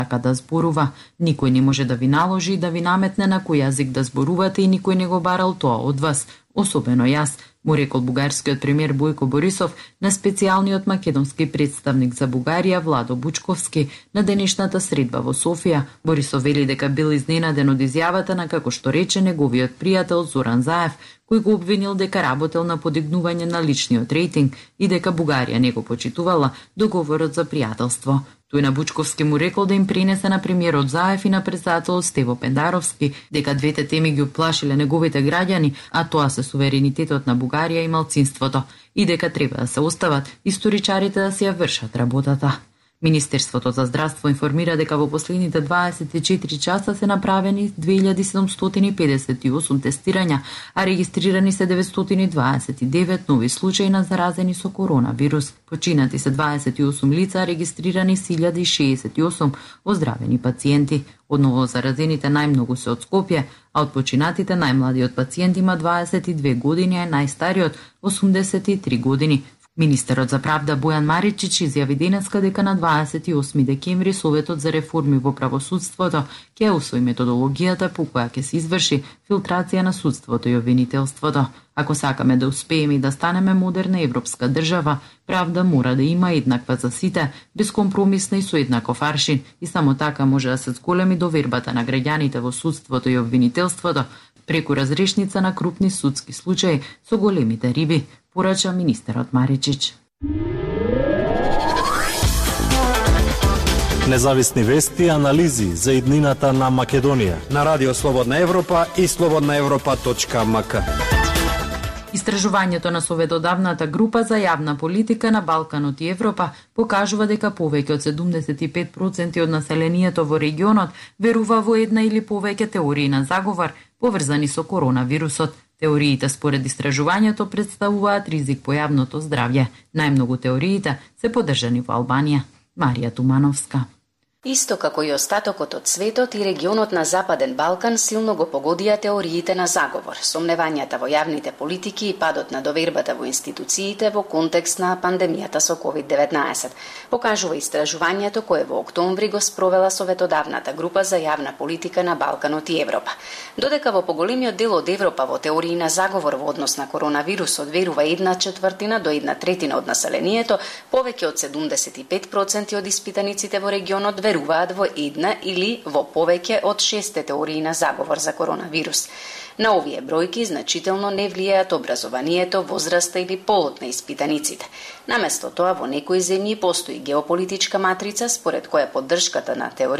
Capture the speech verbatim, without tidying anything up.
така да зборува. Никој не може да ви наложи да ви наметне на кој јазик да зборувате и никој не го барал тоа од вас, особено јас, му рекол бугарскиот премиер Бојко Борисов на специјалниот македонски представник за Бугарија Владо Бучковски на денешната средба во Софија. Борисов вели дека бил изненаден од изјавата на, како што рече, неговиот пријател Зоран Заев, кој го обвинил дека работел на подигнување на личниот рейтинг и дека Бугарија не го почитувала договорот за пријателство. Тој на Бучковски му рекол да им пренесе на премиерот Заев и на председателот Стево Пендаровски дека двете теми ги уплашиле неговите граѓани, а тоа се суверенитетот на Бугарија и малцинството, и дека треба да се остават историчарите да си ја вршат работата. Министерството за здравство информира дека во последните дваесет и четири часа се направени две илјади седумстотини и педесет и осум тестирања, а регистрирани се деветстотини дваесет и девет нови случаи на заразени со коронавирус. Починати се дваесет и осум лица, регистрирани се илјада шеесет и осум оздравени пациенти. Од ново заразените најмногу се од Скопје, а од починатите најмладиот пациент има дваесет и две години, а најстариот осумдесет и три години. Министерот за правда Бојан Маричич изјави денеска дека на дваесет и осми декември Советот за реформи во правосудството ќе усвои методологијата по која ќе се изврши филтрација на судството и обвинителството. Ако сакаме да успееме и да станеме модерна европска држава, правда мора да има еднаква за сите, безкомпромисна и со еднаков аршин, и само така може да се зголеми довербата на граѓаните во судството и обвинителството преку разрешница на крупни судски случаи со големите риби, порача министерот Маричич. Независни вести и анализи за иднината на Македонија на Радио Слободна Европа и слободна европа точка ем ка. Истражувањето на Советодавната група за јавна политика на Балканот и Европа покажува дека повеќе од седумдесет и пет проценти од населението во регионот верува во една или повеќе теории на заговор поврзани со коронавирусот. Теориите според истражувањето представуваат ризик по јавното здравје. Најмногу теориите се поддржани во Албанија. Марија Тумановска. Исто како и остатокот од светот, и регионот на Западен Балкан силно го погодија теориите на заговор, сомневањата во јавните политики и падот на довербата во институциите во контекст на пандемијата со ковид деветнаесет, покажува истражувањето кое во октомври го спровела Советодавната група за јавна политика на Балканот и Европа. Додека во поголемиот дел од Европа во теории на заговор во однос на коронавирусот верува една четвртина до една третина од населението, повеќе од седумдесет и пет проценти од испитаниците во регионот веруваат во една или во повеќе од шесте теории на заговор за коронавирус. На овие бројки значително не влијаат образованието, возраста или полот на испитаниците. Наместо тоа, во некои земји постои геополитичка матрица според која поддршката на теорија